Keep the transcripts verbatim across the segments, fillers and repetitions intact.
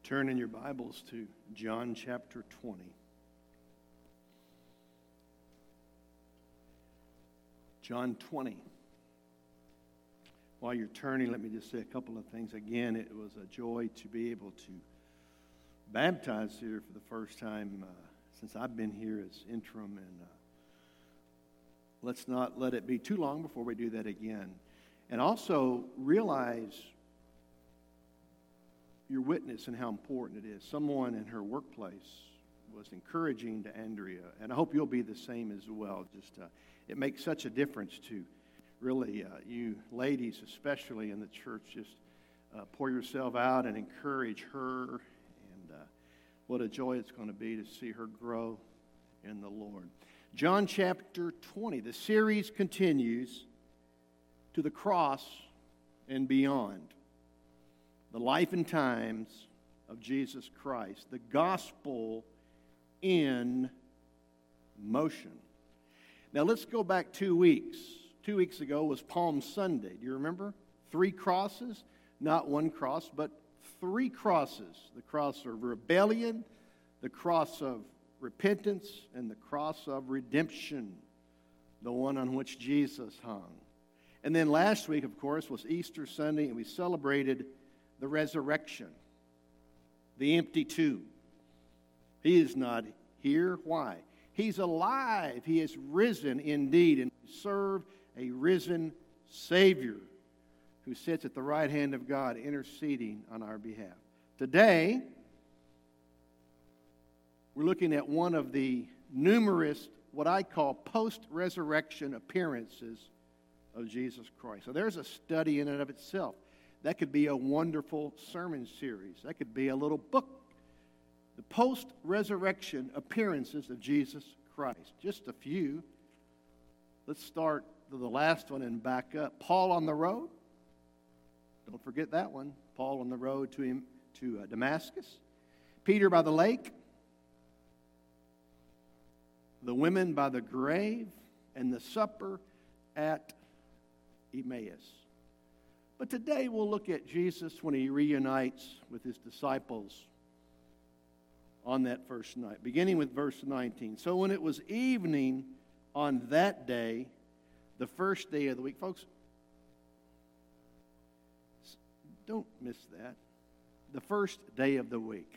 Turn in your Bibles to John chapter twenty. John twenty. While you're turning, let me just say a couple of things. Again, it was a joy to be able to baptize here for the first time uh, since I've been here as interim. And uh, let's not let it be too long before we do that again. And also realize your witness and how important it is. Someone in her workplace was encouraging to Andrea, and I hope you'll be the same as well. Just uh, it makes such a difference to really uh, you ladies, especially in the church, just uh, pour yourself out and encourage her. And uh, what a joy it's going to be to see her grow in the Lord. John chapter twenty. The series continues to the cross and beyond. The life and times of Jesus Christ. The gospel in motion. Now let's go back two weeks. Two weeks ago was Palm Sunday. Do you remember? Three crosses. Not one cross, but three crosses. The cross of rebellion, the cross of repentance, and the cross of redemption. The one on which Jesus hung. And then last week, of course, was Easter Sunday, and we celebrated the resurrection, the empty tomb. He is not here. Why? He's alive. He is risen indeed, and we serve a risen Savior who sits at the right hand of God interceding on our behalf. Today, we're looking at one of the numerous, what I call post-resurrection appearances of Jesus Christ. So there's a study in and of itself. That could be a wonderful sermon series. That could be a little book. The post-resurrection appearances of Jesus Christ. Just a few. Let's start with the last one and back up. Paul on the road. Don't forget that one. Paul on the road to him to uh, Damascus. Peter by the lake. The women by the grave. And the supper at Emmaus. But today we'll look at Jesus when he reunites with his disciples on that first night, beginning with verse nineteen. So when it was evening on that day, the first day of the week, folks, don't miss that. The first day of the week.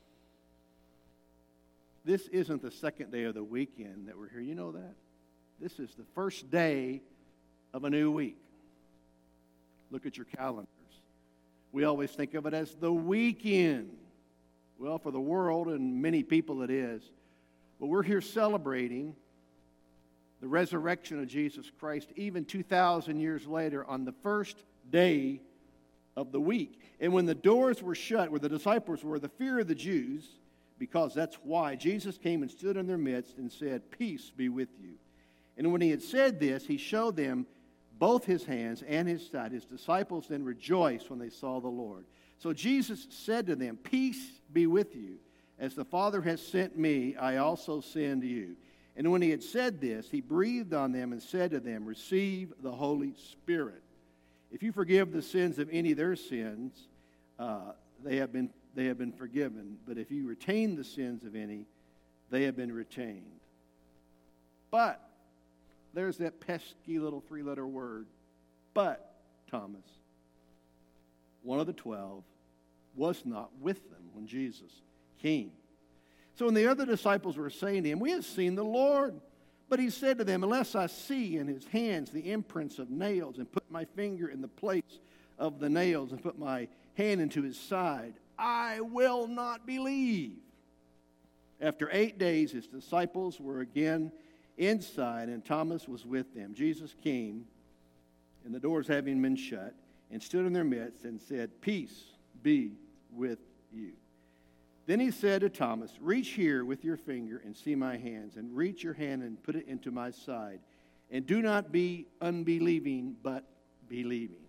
This isn't the second day of the weekend that we're here. You know that? This is the first day of a new week. Look at your calendars. We always think of it as the weekend. Well, for the world and many people it is. But we're here celebrating the resurrection of Jesus Christ even two thousand years later on the first day of the week. And when the doors were shut, where the disciples were, the fear of the Jews, because that's why, Jesus came and stood in their midst and said, "Peace be with you." And when he had said this, he showed them both his hands and his side. His disciples then rejoiced when they saw the Lord. So Jesus said to them, "Peace be with you. As the Father has sent me, I also send you." And when he had said this, he breathed on them and said to them, "Receive the Holy Spirit. If you forgive the sins of any of their sins, uh, they have been they have been forgiven. But if you retain the sins of any, they have been retained." But there's that pesky little three-letter word, but Thomas, one of the twelve, was not with them when Jesus came. So when the other disciples were saying to him, "We have seen the Lord." But he said to them, "Unless I see in his hands the imprints of nails, and put my finger in the place of the nails, and put my hand into his side, I will not believe." After eight days, his disciples were again inside, and Thomas was with them. Jesus came, and the doors having been shut, and stood in their midst and said, "Peace be with you." Then he said to Thomas, "Reach here with your finger and see my hands, and reach your hand and put it into my side. And do not be unbelieving, but believing."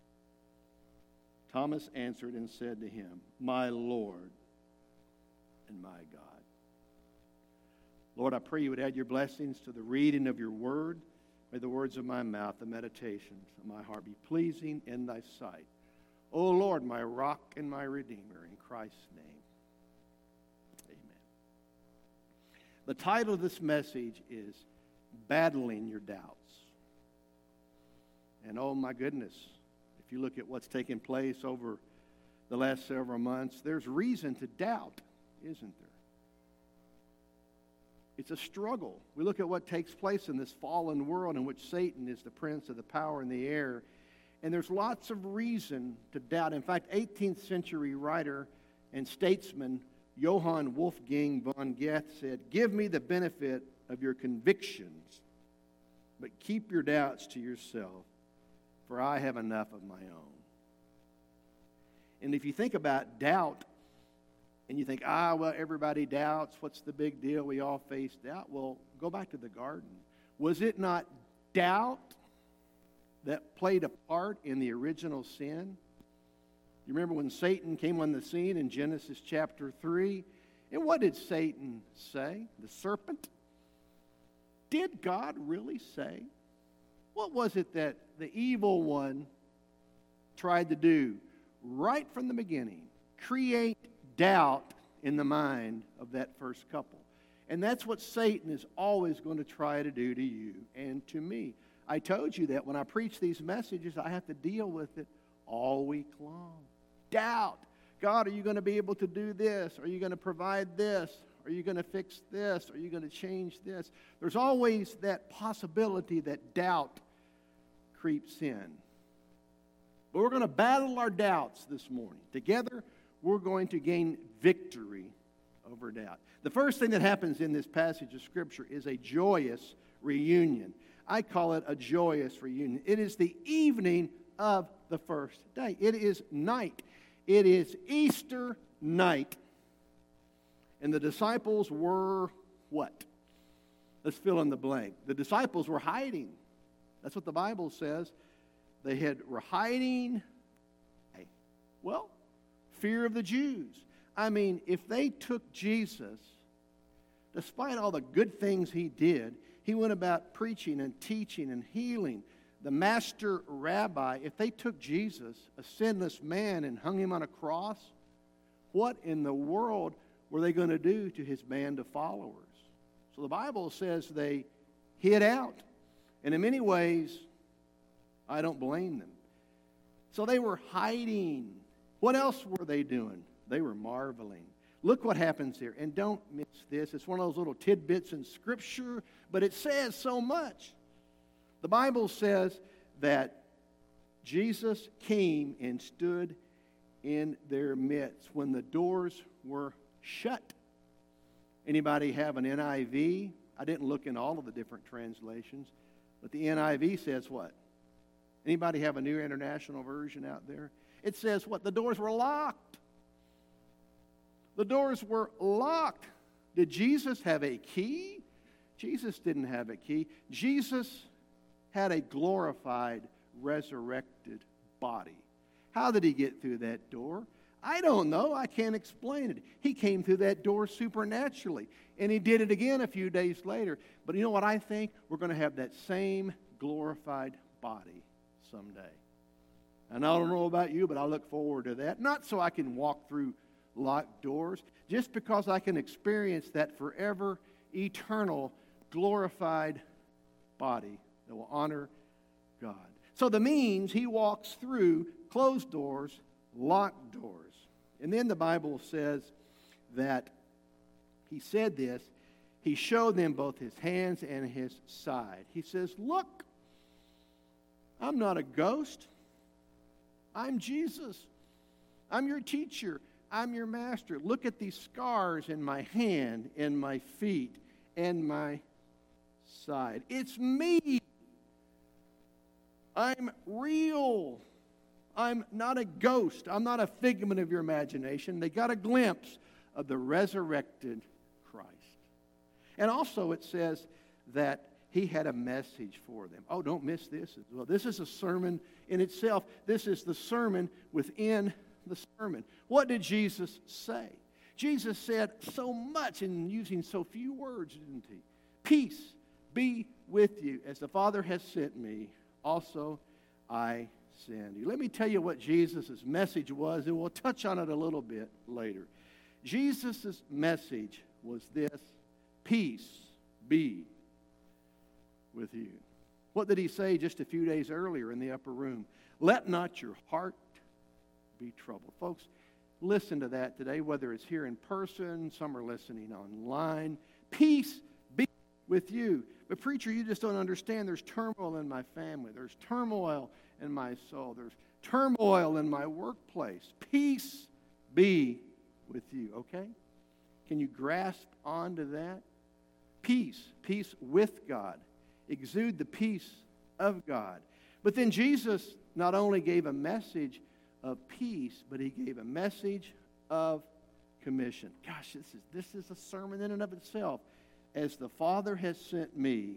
Thomas answered and said to him, "My Lord and my God." Lord, I pray you would add your blessings to the reading of your word. May the words of my mouth, the meditations of my heart be pleasing in thy sight. O Lord, my rock and my redeemer. In Christ's name. Amen. The title of this message is Battling Your Doubts. And oh my goodness, if you look at what's taken place over the last several months, there's reason to doubt, isn't there? It's a struggle. We look at what takes place in this fallen world in which Satan is the prince of the power in the air, and there's lots of reason to doubt. In fact, eighteenth century writer and statesman Johann Wolfgang von Goethe said, "Give me the benefit of your convictions, but keep your doubts to yourself, for I have enough of my own." And if you think about doubt, and you think, ah, well, everybody doubts. What's the big deal? We all face doubt. Well, go back to the garden. Was it not doubt that played a part in the original sin? You remember when Satan came on the scene in Genesis chapter three? And what did Satan say? The serpent? Did God really say? What was it that the evil one tried to do right from the beginning? Create doubt in the mind of that first couple. And that's what Satan is always going to try to do to you and to me. I told you that when I preach these messages, I have to deal with it all week long. Doubt. God, are you going to be able to do this? Are you going to provide this? Are you going to fix this? Are you going to change this? There's always that possibility that doubt creeps in. But we're going to battle our doubts this morning. Together, we're going to gain victory over doubt. The first thing that happens in this passage of Scripture is a joyous reunion. I call it a joyous reunion. It is the evening of the first day. It is night. It is Easter night. And the disciples were what? Let's fill in the blank. The disciples were hiding. That's what the Bible says. They had, were hiding. Hey, well, fear of the Jews. I mean, if they took Jesus, despite all the good things he did, he went about preaching and teaching and healing. The master rabbi, if they took Jesus, a sinless man, and hung him on a cross, what in the world were they going to do to his band of followers? So the Bible says they hid out. And in many ways, I don't blame them. So they were hiding. What else were they doing? They were marveling. Look what happens here. And don't miss this. It's one of those little tidbits in Scripture, but it says so much. The Bible says that Jesus came and stood in their midst when the doors were shut. Anybody have an N I V? I didn't look in all of the different translations, but the N I V says what? Anybody have a New International Version out there? It says what? The doors were locked. The doors were locked. Did Jesus have a key? Jesus didn't have a key. Jesus had a glorified, resurrected body. How did he get through that door? I don't know. I can't explain it. He came through that door supernaturally. And he did it again a few days later. But you know what I think? We're going to have that same glorified body someday. And I don't know about you, but I look forward to that. Not so I can walk through locked doors, just because I can experience that forever, eternal, glorified body that will honor God. So the means he walks through closed doors, locked doors. And then the Bible says that he said this, he showed them both his hands and his side. He says, look, I'm not a ghost. I'm Jesus. I'm your teacher. I'm your master. Look at these scars in my hand, and my feet, and my side. It's me. I'm real. I'm not a ghost. I'm not a figment of your imagination. They got a glimpse of the resurrected Christ. And also it says that he had a message for them. Oh, don't miss this as well. This is a sermon in itself. This is the sermon within the sermon. What did Jesus say? Jesus said so much in using so few words, didn't he? Peace be with you. As the Father has sent me, also I send you. Let me tell you what Jesus' message was, and we'll touch on it a little bit later. Jesus' message was this: peace be with you. What did he say just a few days earlier in the upper room? Let not your heart be troubled. Folks, listen to that today, whether it's here in person, some are listening online. Peace be with you. But preacher, you just don't understand. There's turmoil in my family. There's turmoil in my soul. There's turmoil in my workplace. Peace be with you, okay? Can you grasp onto that? Peace, peace with God. Exude the peace of God. But then Jesus not only gave a message of peace, but he gave a message of commission. Gosh, this is this is a sermon in and of itself. As the Father has sent me,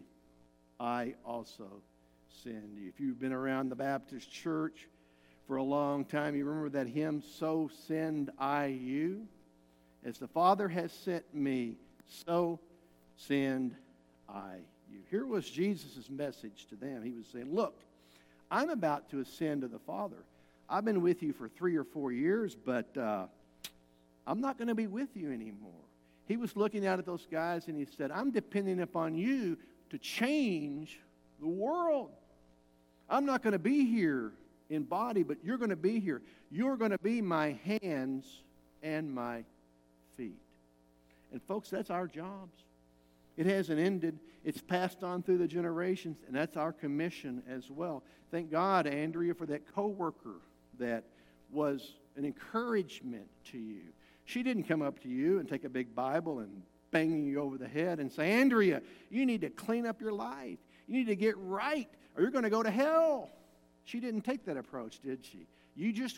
I also send you. If you've been around the Baptist church for a long time, you remember that hymn, So Send I You? As the Father has sent me, so send I you. Here was Jesus' message to them. He was saying, look, I'm about to ascend to the Father. I've been with you for three or four years, but uh, I'm not going to be with you anymore. He was looking out at those guys and he said, I'm depending upon you to change the world. I'm not going to be here in body, but you're going to be here. You're going to be my hands and my feet. And folks, that's our jobs. It hasn't ended. It's passed on through the generations, and that's our commission as well. Thank God, Andrea, for that coworker that was an encouragement to you. She didn't come up to you and take a big Bible and bang you over the head and say, Andrea, you need to clean up your life. You need to get right, or you're going to go to hell. She didn't take that approach, did she? You just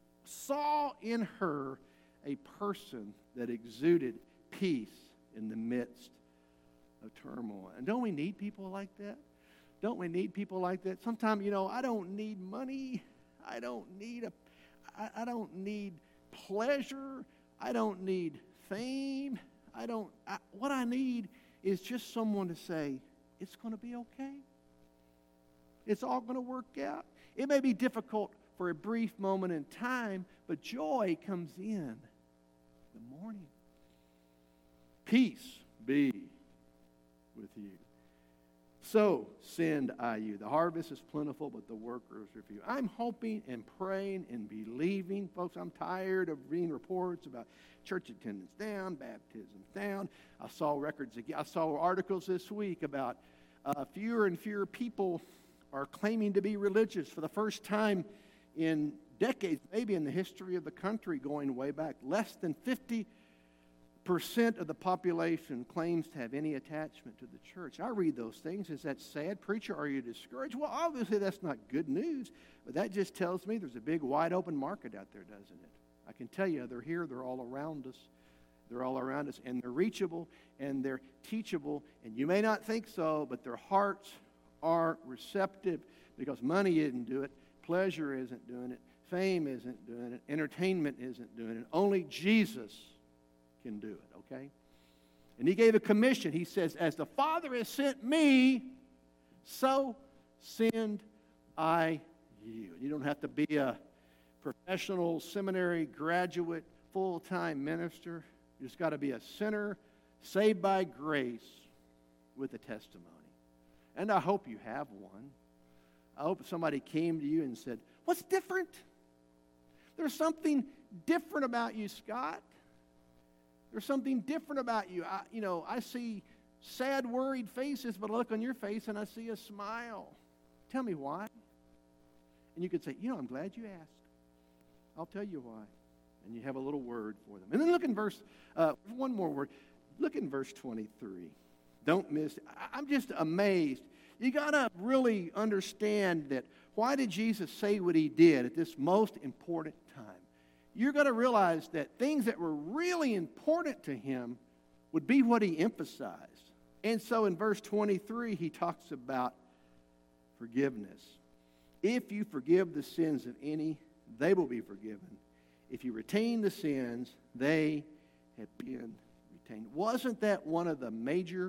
saw in her a person that exuded peace in the midst of turmoil. And don't we need people like that? Don't we need people like that? Sometimes, you know, I don't need money. I don't need a, I, I don't need pleasure. I don't need fame. I don't, I, what I need is just someone to say, it's going to be okay. It's all going to work out. It may be difficult for a brief moment in time, but joy comes in the morning. Peace be with you. So send I you. The harvest is plentiful, but the workers are few. I'm hoping and praying and believing. Folks, I'm tired of reading reports about church attendance down, baptisms down. I saw records again. I saw articles this week about uh, fewer and fewer people are claiming to be religious for the first time in decades, maybe in the history of the country going way back. Less than fifty percent of the population claims to have any attachment to the church. I read those things. Is that sad? Preacher, are you discouraged? Well, obviously that's not good news, but that just tells me there's a big wide open market out there, doesn't it? I can tell you they're here, they're all around us. They're all around us, and they're reachable, and they're teachable, and you may not think so, but their hearts are receptive because money isn't doing it, pleasure isn't doing it, fame isn't doing it, entertainment isn't doing it. Only Jesus can do it, okay? And he gave a commission. He says, as the Father has sent me, so send I you. You don't have to be a professional seminary graduate, full-time minister. You just got to be a sinner saved by grace with a testimony. And I hope you have one. I hope somebody came to you and said, what's different? There's something different about you, Scott. There's something different about you. I, you know, I see sad, worried faces, but I look on your face and I see a smile. Tell me why. And you could say, you know, I'm glad you asked. I'll tell you why. And you have a little word for them. And then look in verse, uh, one more word. Look in verse twenty-three. Don't miss it. I'm just amazed. You got to really understand that why did Jesus say what he did at this most important time? You're going to realize that things that were really important to him would be what he emphasized. And so in verse twenty-three, he talks about forgiveness. If you forgive the sins of any, they will be forgiven. If you retain the sins, they have been retained. Wasn't that one of the major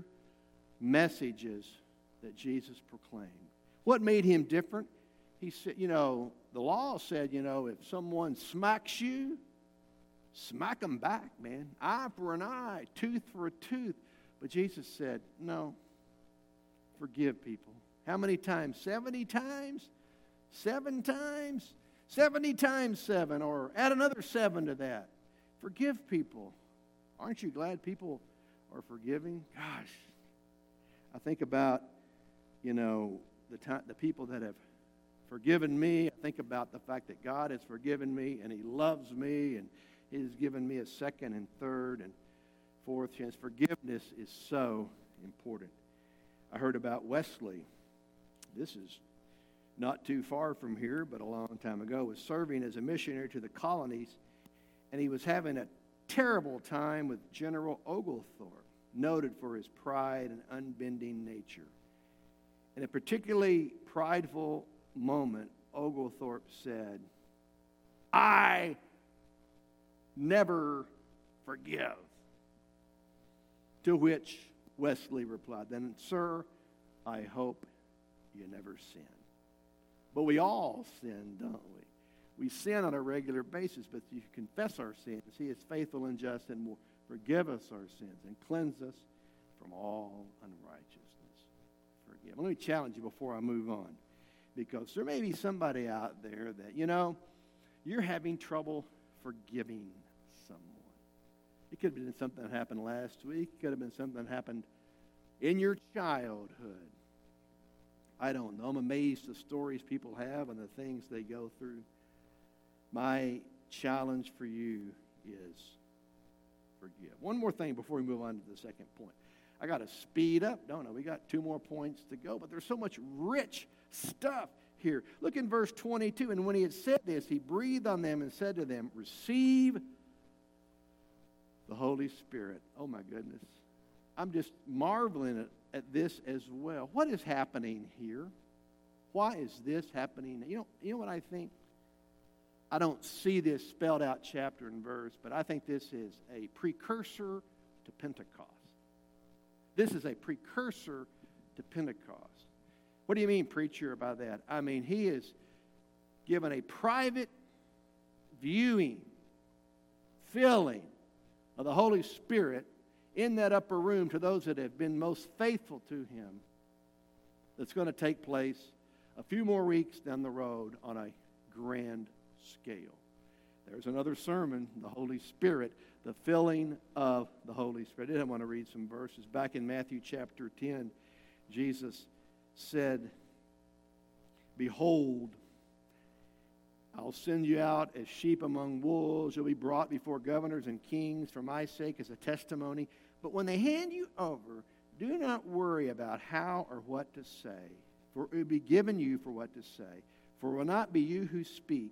messages that Jesus proclaimed? What made him different? He said, you know, the law said, you know, if someone smacks you, smack them back, man. Eye for an eye, tooth for a tooth. But Jesus said, no, forgive people. How many times? seventy times? Seven times? seventy times seven, or add another seven to that. Forgive people. Aren't you glad people are forgiving? Gosh, I think about, you know, the time, the people that have forgiven me. I think about the fact that God has forgiven me and He loves me and He has given me a second and third and fourth chance. Forgiveness is so important. I heard about Wesley. This is not too far from here, but a long time ago, was serving as a missionary to the colonies, and he was having a terrible time with General Oglethorpe, noted for his pride and unbending nature. In a particularly prideful moment, Oglethorpe said, I never forgive. To which Wesley replied, then, sir, I hope you never sin. But we all sin, don't we? We sin on a regular basis, but if you confess our sins, He is faithful and just and will forgive us our sins and cleanse us from all unrighteousness. Forgive. Let me challenge you before I move on, because there may be somebody out there that, you know, you're having trouble forgiving someone. It could have been something that happened last week. It could have been something that happened in your childhood. I don't know. I'm amazed the stories people have and the things they go through. My challenge for you is forgive. One more thing before we move on to the second point. I got to speed up, don't I? We got two more points to go, but there's so much rich stuff here. Look in verse twenty-two. And when He had said this, He breathed on them and said to them, receive the Holy Spirit. Oh, my goodness. I'm just marveling at at this as well. What is happening here? Why is this happening? You know, you know what I think? I don't see this spelled out chapter and verse, but I think this is a precursor to Pentecost. This is a precursor to Pentecost. What do you mean, preacher, by that? I mean, He is given a private viewing, filling of the Holy Spirit in that upper room to those that have been most faithful to Him. That's going to take place a few more weeks down the road on a grand scale. There's another sermon, the Holy Spirit, the filling of the Holy Spirit. I did want to read some verses. Back in Matthew chapter ten, Jesus said, behold, I'll send you out as sheep among wolves. You'll be brought before governors and kings for my sake as a testimony. But when they hand you over, do not worry about how or what to say, for it will be given you for what to say. For it will not be you who speak,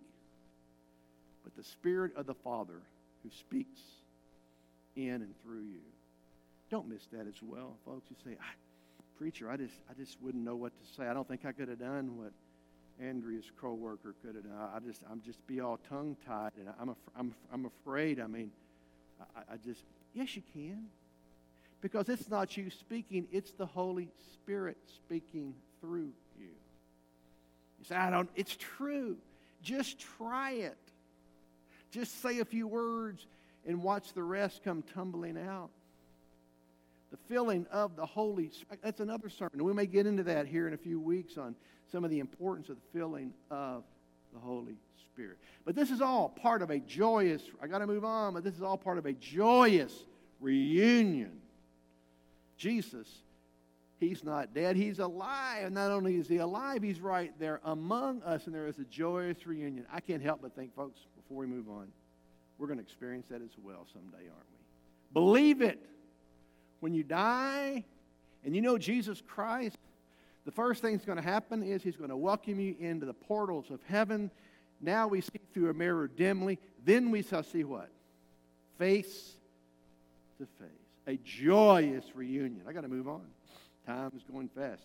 but the Spirit of the Father who speaks in and through you. Don't miss that as well, folks. You say, preacher, I just, I just wouldn't know what to say. I don't think I could have done what Andrea's co-worker could have done. I just, I'm just be all tongue-tied, and I'm, af- I'm, I'm afraid. I mean, I, I just, yes, you can, because it's not you speaking; it's the Holy Spirit speaking through you. You say, I don't. It's true. Just try it. Just say a few words and watch the rest come tumbling out. The filling of the Holy Spirit. That's another sermon. We may get into that here in a few weeks on some of the importance of the filling of the Holy Spirit. But this is all part of a joyous, I got to move on, but this is all part of a joyous reunion. Jesus, He's not dead. He's alive. And not only is He alive, He's right there among us, and there is a joyous reunion. I can't help but think, folks, before we move on, we're going to experience that as well someday, aren't we? Believe it. When you die and you know Jesus Christ, the first thing that's going to happen is He's going to welcome you into the portals of heaven. Now we see through a mirror dimly. Then we shall see what? Face to face. A joyous reunion. I got to move on. Time is going fast.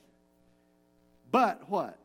But what?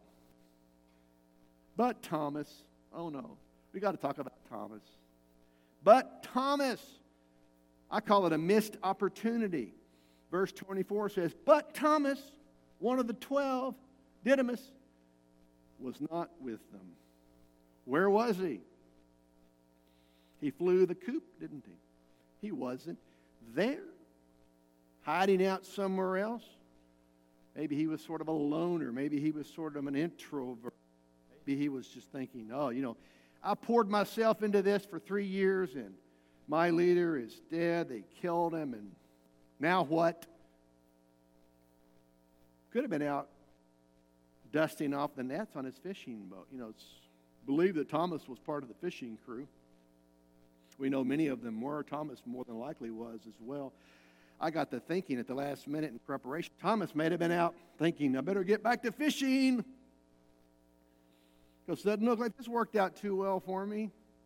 But Thomas. Oh no. We got to talk about Thomas. But Thomas. I call it a missed opportunity. Verse twenty-four says, but Thomas, one of the twelve, Didymus, was not with them. Where was he? He flew the coop, didn't he? He wasn't there. Hiding out somewhere else. Maybe he was sort of a loner. Maybe he was sort of an introvert. Maybe he was just thinking, oh, you know, I poured myself into this for three years and my leader is dead. They killed him, and now what? Could have been out dusting off the nets on his fishing boat. You know, it's believed that Thomas was part of the fishing crew. We know many of them were. Thomas more than likely was as well. I got to thinking at the last minute in preparation, Thomas may have been out thinking, I better get back to fishing, because it doesn't look like this worked out too well for me.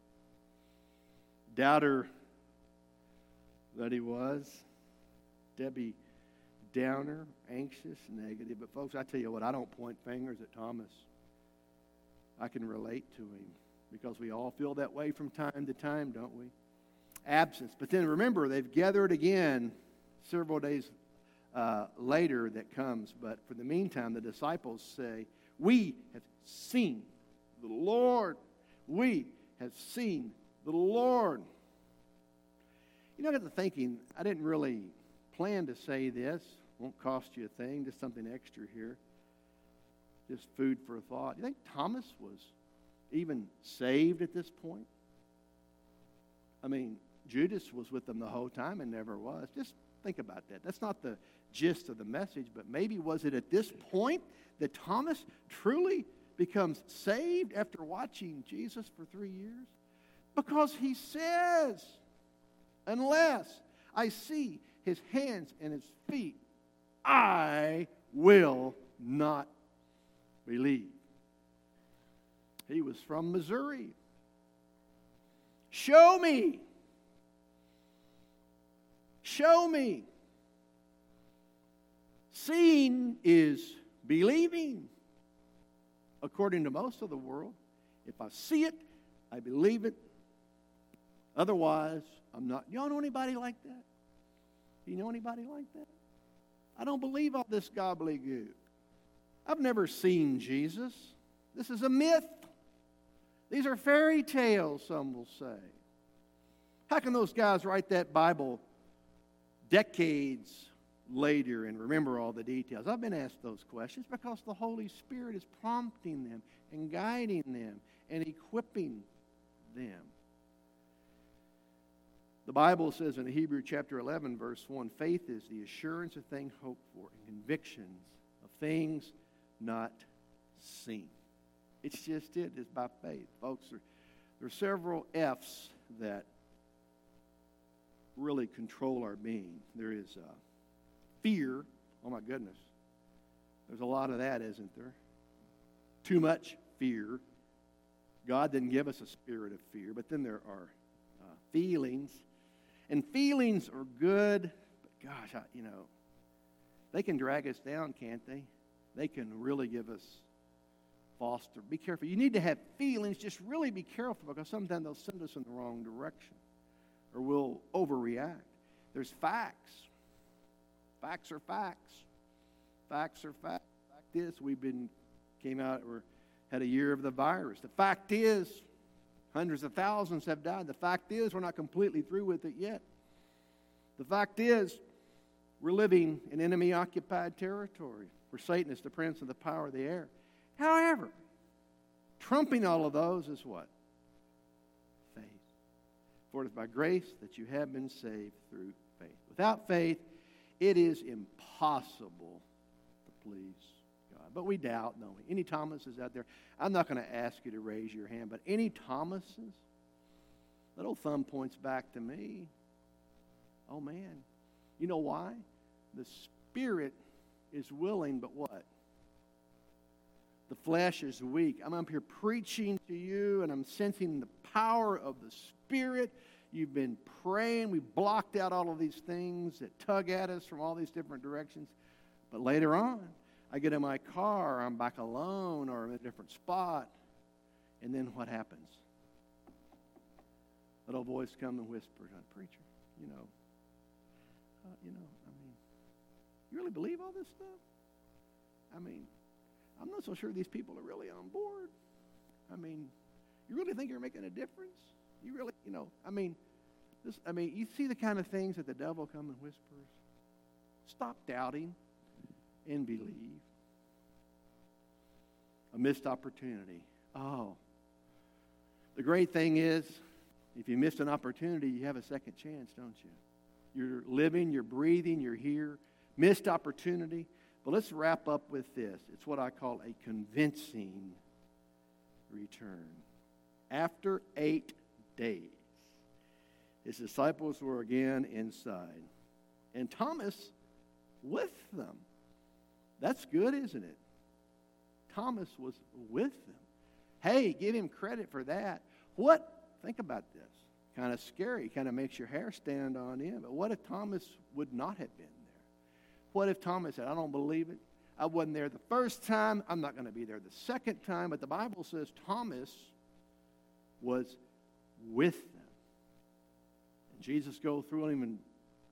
Doubter that he was. Debbie Downer, anxious, negative. But folks, I tell you what, I don't point fingers at Thomas. I can relate to him because we all feel that way from time to time, don't we? Absence. But then remember, they've gathered again several days uh, later that comes. But for the meantime, the disciples say, we have seen the Lord. We have seen the Lord. You know, I got to thinking, I didn't really plan to say this. Won't cost you a thing, just something extra here. Just food for thought. You think Thomas was even saved at this point? I mean, Judas was with them the whole time and never was. Just think about that. That's not the gist of the message, but maybe was it at this point that Thomas truly becomes saved after watching Jesus for three years? Because he says, unless I see his hands and his feet, I will not believe. He was from Missouri. Show me. Show me. Seeing is believing. According to most of the world, if I see it, I believe it. Otherwise, I'm not. You don't know anybody like that? Do you know anybody like that? I don't believe all this gobbledygook. I've never seen Jesus. This is a myth. These are fairy tales, some will say. How can those guys write that Bible decades later and remember all the details? I've been asked those questions because the Holy Spirit is prompting them and guiding them and equipping them. The Bible says in Hebrews chapter eleven, verse one, faith is the assurance of things hoped for and convictions of things not seen. It's just it. It's by faith. Folks, there, there are several F's that really control our being. There is uh, fear. Oh, my goodness. There's a lot of that, isn't there? Too much fear. God didn't give us a spirit of fear. But then there are uh, feelings. And feelings are good, but gosh, I, you know, they can drag us down, can't they? They can really give us foster. Be careful. You need to have feelings. Just really be careful because sometimes they'll send us in the wrong direction or we'll overreact. There's facts. Facts are facts. Facts are facts. The fact is, we've been, came out, or had a year of the virus. The fact is, hundreds of thousands have died. The fact is, we're not completely through with it yet. The fact is, we're living in enemy-occupied territory where Satan is the prince of the power of the air. However, trumping all of those is what? Faith. For it is by grace that you have been saved through faith. Without faith, it is impossible to please God. But we doubt, don't we? Any Thomases out there? I'm not going to ask you to raise your hand, but any Thomases? That old thumb points back to me. Oh, man. You know why? The Spirit is willing, but what? The flesh is weak. I'm up here preaching to you, and I'm sensing the power of the Spirit. You've been praying. We've blocked out all of these things that tug at us from all these different directions. But later on, I get in my car, I'm back alone, or I'm in a different spot. And then what happens? That old voice comes and whispers, preacher, you know, uh, you know, I mean, you really believe all this stuff? I mean, I'm not so sure these people are really on board. I mean, You really think you're making a difference? You really, you know, I mean, this, I mean, you see the kind of things that the devil comes and whispers. Stop doubting and believe. A missed opportunity. Oh. The great thing is, if you missed an opportunity, you have a second chance, don't you? You're living, you're breathing, you're here. Missed opportunity. But let's wrap up with this. It's what I call a convincing return. After eight days, his disciples were again inside, and Thomas with them. That's good, isn't it? Thomas was with them. Hey, give him credit for that. What? Think about this. Kind of scary. Kind of makes your hair stand on end. But what if Thomas would not have been there? What if Thomas said, I don't believe it. I wasn't there the first time. I'm not going to be there the second time. But the Bible says Thomas was with them. And Jesus go through him and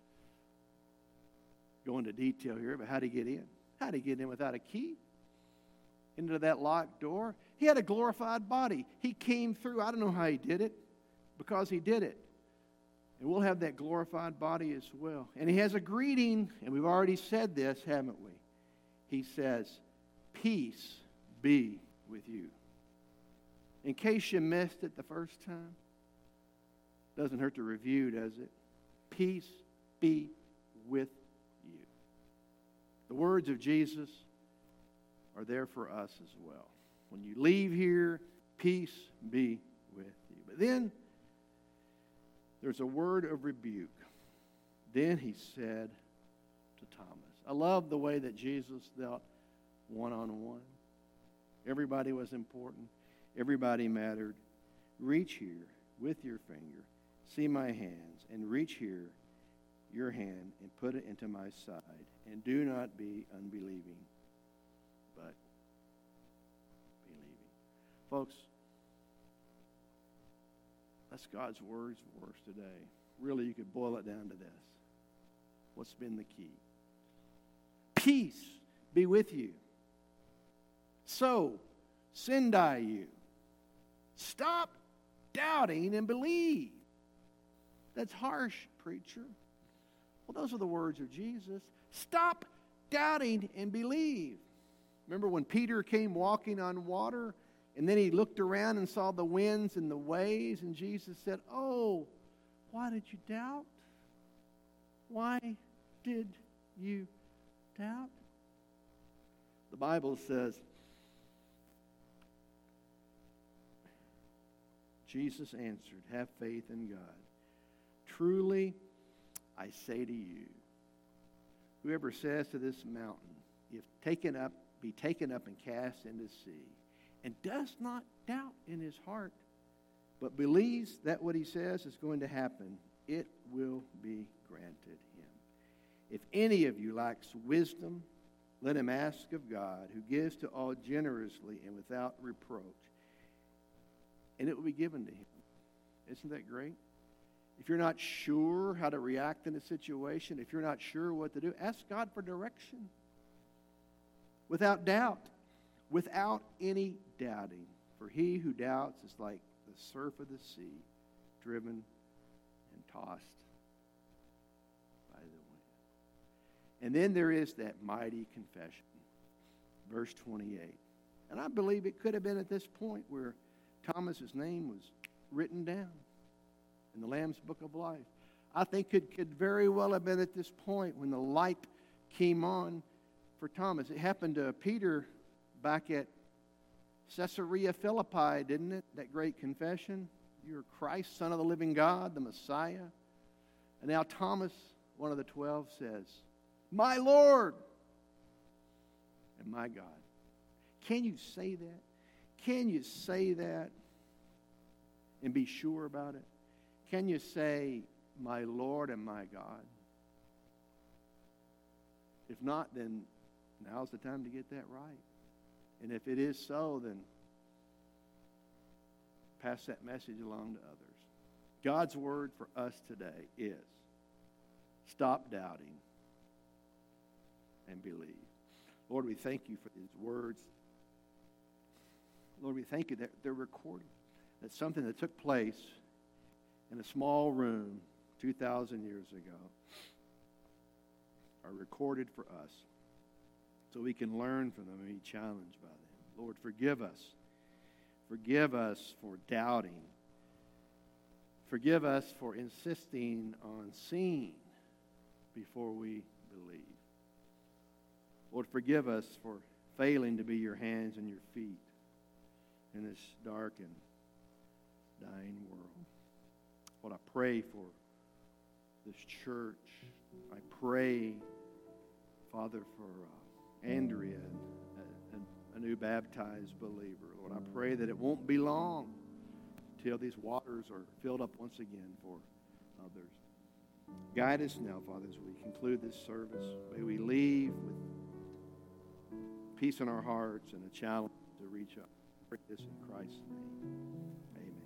go into detail here, but how did he get in? How did he get in without a key? Into that locked door? He had a glorified body. He came through. I don't know how he did it, because he did it. And we'll have that glorified body as well. And he has a greeting, and we've already said this, haven't we? He says, peace be with you. In case you missed it the first time, doesn't hurt to review, does it? Peace be with you. The words of Jesus are there for us as well. When you leave here, peace be with you. But then there's a word of rebuke. Then he said to Thomas. I love the way that Jesus dealt one-on-one. Everybody was important. Everybody mattered. Reach here with your finger. See my hands, and reach here your hand and put it into my side. And do not be unbelieving, but believing. Folks, that's God's words for us today. Really, you could boil it down to this. What's been the key? Peace be with you. So, sendai you. Stop doubting and believe. That's harsh, preacher. Well, those are the words of Jesus. Stop doubting and believe. Remember when Peter came walking on water, and then he looked around and saw the winds and the waves, and Jesus said, oh, why did you doubt? Why did you doubt? The Bible says, Jesus answered, have faith in God. Truly, I say to you, whoever says to this mountain, if taken up, be taken up and cast into the sea, and does not doubt in his heart, but believes that what he says is going to happen, it will be granted him. If any of you lacks wisdom, let him ask of God, who gives to all generously and without reproach, and it will be given to him. Isn't that great? If you're not sure how to react in a situation, if you're not sure what to do, ask God for direction. Without doubt. Without any doubting. For he who doubts is like the surf of the sea, driven and tossed by the wind. And then there is that mighty confession. Verse twenty-eight. And I believe it could have been at this point where Thomas's name was written down in the Lamb's Book of Life. I think it could very well have been at this point when the light came on for Thomas. It happened to Peter back at Caesarea Philippi, didn't it? That great confession. You're Christ, Son of the living God, the Messiah. And now Thomas, one of the twelve, says, my Lord and my God. Can you say that? Can you say that and be sure about it? Can you say, my Lord and my God? If not, then now's the time to get that right. And if it is so, then pass that message along to others. God's word for us today is stop doubting and believe. Lord, we thank you for these words. Lord, we thank you that they're recorded. that something that took place in a small room two thousand years ago are recorded for us so we can learn from them and be challenged by them. Lord, forgive us. Forgive us for doubting. Forgive us for insisting on seeing before we believe. Lord, forgive us for failing to be your hands and your feet in this dark and dying world. Lord, I pray for this church. I pray, Father, for uh, Andrea, a, a, a new baptized believer. Lord, I pray that it won't be long till these waters are filled up once again for others. Guide us now, Father, as we conclude this service. May we leave with peace in our hearts and a challenge to reach up. I pray this in Christ's name.